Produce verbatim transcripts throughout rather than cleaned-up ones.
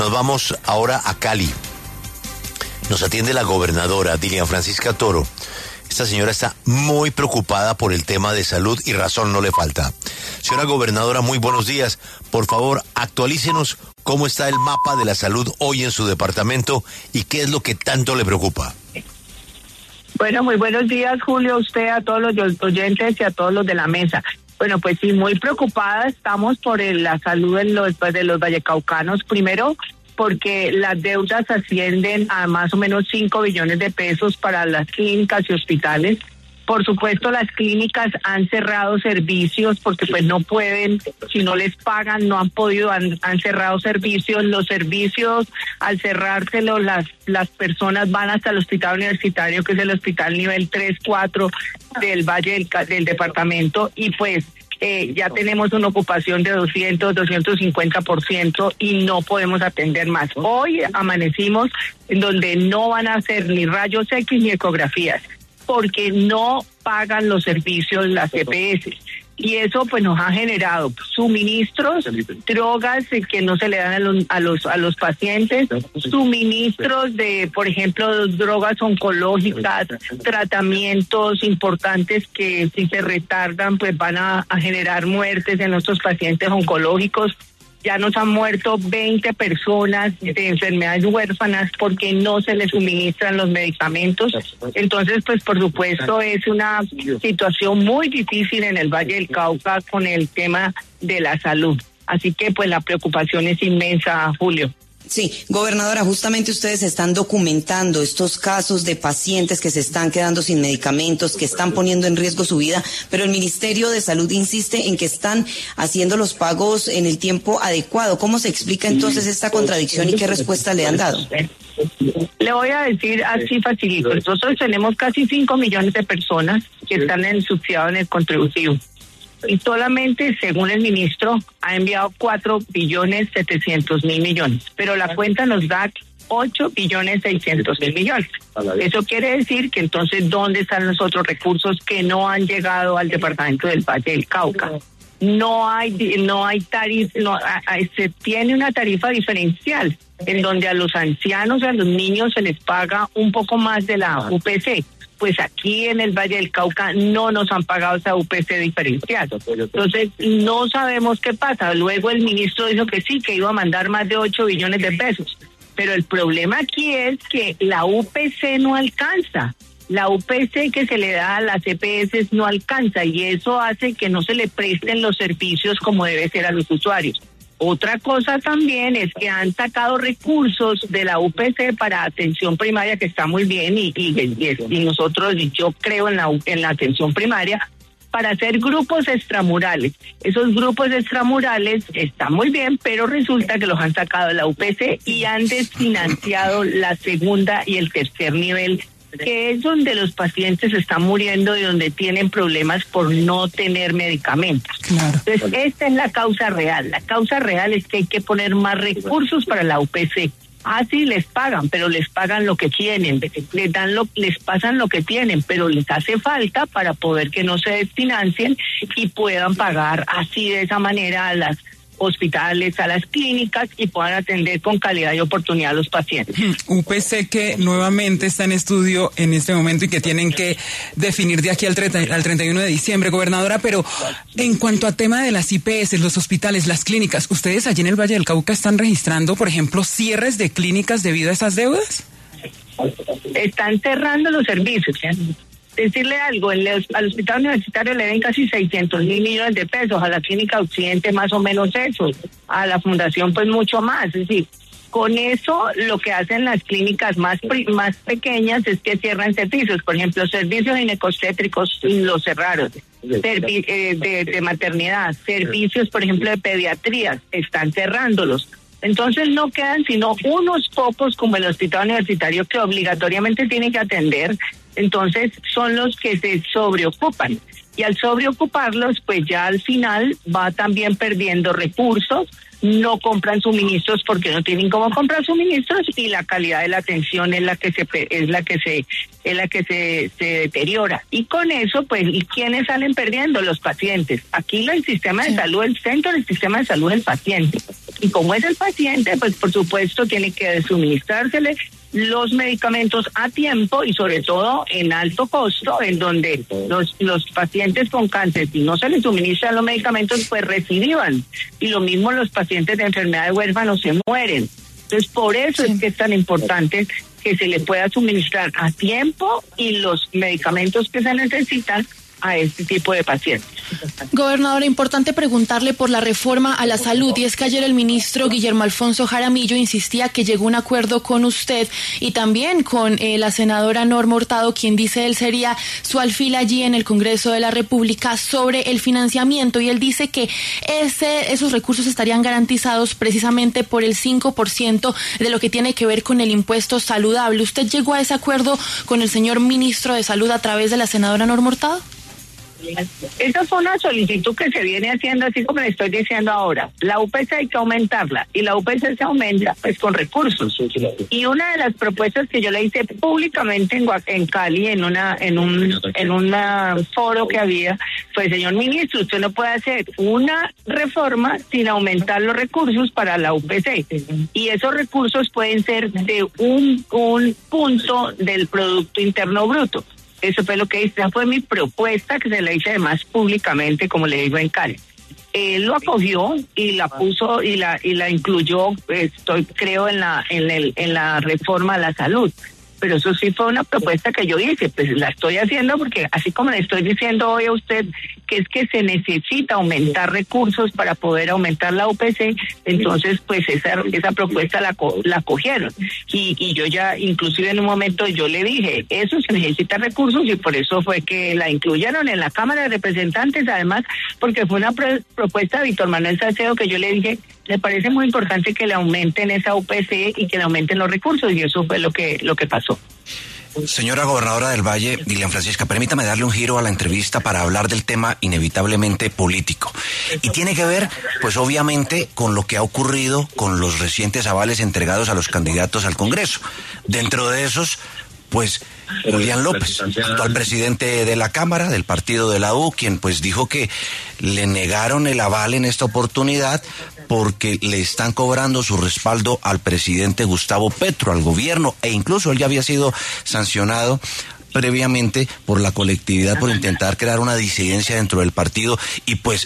Nos vamos ahora a Cali. Nos atiende la gobernadora Dilian Francisca Toro. Esta señora está muy preocupada por el tema de salud y razón no le falta. Señora gobernadora, muy buenos días. Por favor, actualícenos cómo está el mapa de la salud hoy en su departamento y qué es lo que tanto le preocupa. Bueno, muy buenos días, Julio, a usted, a todos los oyentes y a todos los de la mesa. Bueno, pues sí, muy preocupada estamos por el, la salud de los, de los vallecaucanos. Primero, porque las deudas ascienden a más o menos cinco billones de pesos para las clínicas y hospitales. Por supuesto, las clínicas han cerrado servicios porque pues no pueden, si no les pagan, no han podido, han, han cerrado servicios. Los servicios, al cerrárselo, las, las personas van hasta el hospital universitario, que es el hospital nivel tres, cuatro del Valle del, del departamento, y pues eh, ya tenemos una ocupación de doscientos, doscientos cincuenta por ciento y no podemos atender más. Hoy amanecimos en donde no van a hacer ni rayos X ni ecografías, porque no pagan los servicios las E P S. Y eso pues nos ha generado suministros, drogas que no se le dan a los, a los, a los pacientes, suministros de, por ejemplo, drogas oncológicas, tratamientos importantes que si se retardan pues van a, a generar muertes en nuestros pacientes oncológicos. Ya nos han muerto veinte personas de enfermedades huérfanas porque no se les suministran los medicamentos. Entonces, pues por supuesto es una situación muy difícil en el Valle del Cauca con el tema de la salud. Así que pues la preocupación es inmensa, Julio. Sí, gobernadora, justamente ustedes están documentando estos casos de pacientes que se están quedando sin medicamentos, que están poniendo en riesgo su vida, pero el Ministerio de Salud insiste en que están haciendo los pagos en el tiempo adecuado. ¿Cómo se explica entonces esta contradicción y qué respuesta le han dado? Le voy a decir así facilito. Nosotros tenemos casi cinco millones de personas que están en el subsidiado en el contributivo. Y solamente, según el ministro, ha enviado cuatro billones setecientos mil millones, pero la cuenta nos da ocho billones seiscientos mil millones. Eso quiere decir que entonces, ¿dónde están los otros recursos que no han llegado al departamento del Valle del Cauca? No hay, no hay tarifa, no, a, a, se tiene una tarifa diferencial en donde a los ancianos y a los niños se les paga un poco más de la U P C. Pues aquí en el Valle del Cauca no nos han pagado esa U P C diferencial. Entonces, no sabemos qué pasa. Luego el ministro dijo que sí, que iba a mandar más de ocho billones de pesos. Pero el problema aquí es que la U P C no alcanza. La U P C que se le da a las E P S no alcanza y eso hace que no se le presten los servicios como debe ser a los usuarios. Otra cosa también es que han sacado recursos de la U P C para atención primaria, que está muy bien, y, y, y nosotros, yo creo en la, en la atención primaria, para hacer grupos extramurales. Esos grupos extramurales están muy bien, pero resulta que los han sacado de la U P C y han desfinanciado la segunda y el tercer nivel, que es donde los pacientes están muriendo y donde tienen problemas por no tener medicamentos. Claro. Entonces, esta es la causa real. La causa real es que hay que poner más recursos para la U P C. Así les pagan, pero les pagan lo que tienen, les dan lo, les pasan lo que tienen, pero les hace falta para poder que no se desfinancien y puedan pagar así de esa manera a las hospitales, a las clínicas y puedan atender con calidad y oportunidad a los pacientes. U P C que nuevamente está en estudio en este momento y que tienen que definir de aquí al, treinta, al treinta y uno de diciembre, gobernadora, pero en cuanto a tema de las I P S, los hospitales, las clínicas, ¿ustedes allí en el Valle del Cauca están registrando, por ejemplo, cierres de clínicas debido a esas deudas? Están cerrando los servicios, ¿sí? Decirle algo, el, al hospital universitario le den casi seiscientos mil millones de pesos, a la clínica Occidente más o menos eso, a la fundación pues mucho más. Es decir, con eso lo que hacen las clínicas más más pequeñas es que cierran servicios. Por ejemplo, servicios ginecostétricos los cerraron, Servi eh, de, de maternidad, servicios por ejemplo de pediatría, están cerrándolos. Entonces no quedan sino unos pocos como el hospital universitario que obligatoriamente tiene que atender. Entonces son los que se sobreocupan y al sobreocuparlos pues ya al final va también perdiendo recursos, no compran suministros porque no tienen cómo comprar suministros y la calidad de la atención es la que se es la que se es la que se, se deteriora y con eso pues ¿y quiénes salen perdiendo? Los pacientes. Aquí el sistema de salud, el centro del sistema de salud es el paciente. Y como es el paciente, pues por supuesto tiene que suministrársele los medicamentos a tiempo y sobre todo en alto costo, en donde los los pacientes con cáncer, si no se les suministran los medicamentos, pues recidivan. Y lo mismo los pacientes de enfermedades huérfanos se mueren. Entonces, por eso sí. es que es tan importante que se le pueda suministrar a tiempo y los medicamentos que se necesitan a este tipo de pacientes. Gobernadora, importante preguntarle por la reforma a la salud, y es que ayer el ministro Guillermo Alfonso Jaramillo insistía que llegó a un acuerdo con usted y también con eh, la senadora Norma Hurtado, quien dice él sería su alfil allí en el Congreso de la República, sobre el financiamiento, y él dice que ese, esos recursos estarían garantizados precisamente por el cinco por ciento de lo que tiene que ver con el impuesto saludable. ¿Usted llegó a ese acuerdo con el señor ministro de Salud a través de la senadora Norma Hurtado? Esa fue una solicitud que se viene haciendo, así como le estoy diciendo ahora. La U P C hay que aumentarla, y la U P C se aumenta pues con recursos. Y una de las propuestas que yo le hice públicamente en, en Cali, en una en un en un foro que había, fue: señor ministro, usted no puede hacer una reforma sin aumentar los recursos para la U P C. Y esos recursos pueden ser de un, un punto del Producto Interno Bruto. Eso fue lo que hice, esa fue mi propuesta, que se la hice además públicamente, como le digo, en Cali. Él lo acogió y la puso y la y la incluyó, estoy creo en la en el en la reforma a la salud. Pero eso sí fue una propuesta que yo hice, pues la estoy haciendo porque así como le estoy diciendo hoy a usted que es que se necesita aumentar recursos para poder aumentar la U P C, entonces pues esa esa propuesta la la cogieron. Y, y yo ya inclusive en un momento yo le dije, eso se necesita recursos, y por eso fue que la incluyeron en la Cámara de Representantes, además porque fue una pro, propuesta de Víctor Manuel Salcedo, que yo le dije, le parece muy importante que le aumenten esa U P C y que le aumenten los recursos, y eso fue lo que lo que pasó. Señora gobernadora del Valle, Dilian Francisca, permítame darle un giro a la entrevista para hablar del tema inevitablemente político. Y tiene que ver, pues obviamente, con lo que ha ocurrido con los recientes avales entregados a los candidatos al Congreso. Dentro de esos, pues, Julián López, actual presidente de la Cámara, del partido de la U, quien pues dijo que le negaron el aval en esta oportunidad porque le están cobrando su respaldo al presidente Gustavo Petro, al gobierno, e incluso él ya había sido sancionado previamente por la colectividad por intentar crear una disidencia dentro del partido, y pues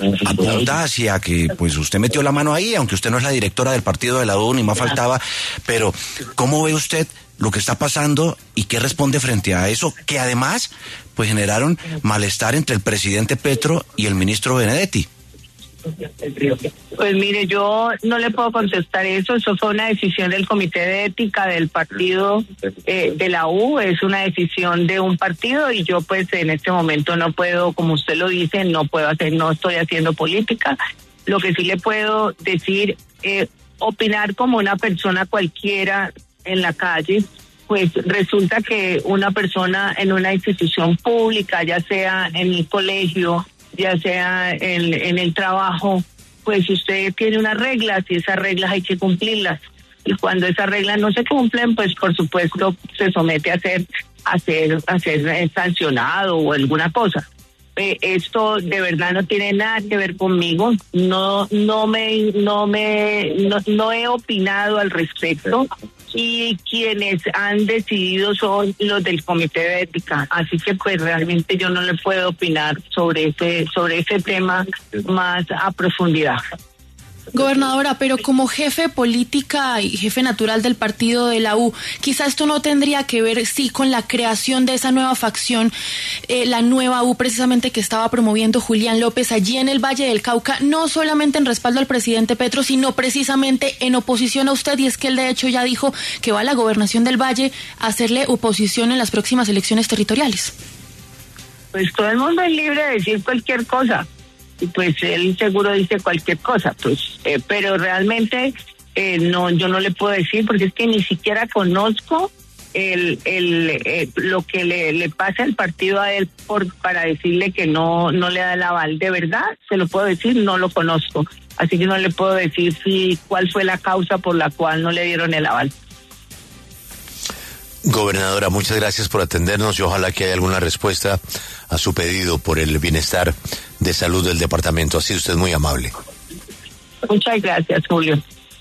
apunta hacia que pues usted metió la mano ahí, aunque usted no es la directora del partido de la U, ni más faltaba. Pero ¿cómo ve usted lo que está pasando y qué responde frente a eso, que además pues generaron malestar entre el presidente Petro y el ministro Benedetti? Pues mire, yo no le puedo contestar eso. Eso fue una decisión del Comité de Ética del partido eh, de la U, es una decisión de un partido, y yo pues en este momento no puedo, como usted lo dice, no puedo hacer, no estoy haciendo política. Lo que sí le puedo decir, eh, opinar como una persona cualquiera en la calle, pues resulta que una persona en una institución pública, ya sea en el colegio, ya sea en, en el trabajo, pues usted tiene unas reglas y esas reglas hay que cumplirlas. Y cuando esas reglas no se cumplen, pues por supuesto se somete a ser, a ser, a ser sancionado o alguna cosa. Eh, esto de verdad no tiene nada que ver conmigo. No, no me, no me, no, no he opinado al respecto. Y quienes han decidido son los del Comité de Ética, así que pues realmente yo no le puedo opinar sobre ese sobre ese tema más a profundidad. Gobernadora, pero como jefe política y jefe natural del partido de la U, quizá esto no tendría que ver, sí, con la creación de esa nueva facción, eh, la nueva U precisamente que estaba promoviendo Julián López allí en el Valle del Cauca, no solamente en respaldo al presidente Petro, sino precisamente en oposición a usted, y es que él de hecho ya dijo que va a la gobernación del Valle a hacerle oposición en las próximas elecciones territoriales. Pues todo el mundo es libre de decir cualquier cosa. Y pues él seguro dice cualquier cosa, pues, eh, pero realmente eh, no, yo no le puedo decir, porque es que ni siquiera conozco el, el, eh, lo que le, le pasa al partido a él por para decirle que no, no le da el aval. De verdad, se lo puedo decir, no lo conozco, así que no le puedo decir si cuál fue la causa por la cual no le dieron el aval. Gobernadora, muchas gracias por atendernos y ojalá que haya alguna respuesta a su pedido por el bienestar de salud del departamento. Ha sido usted muy amable. Muchas gracias, Julio.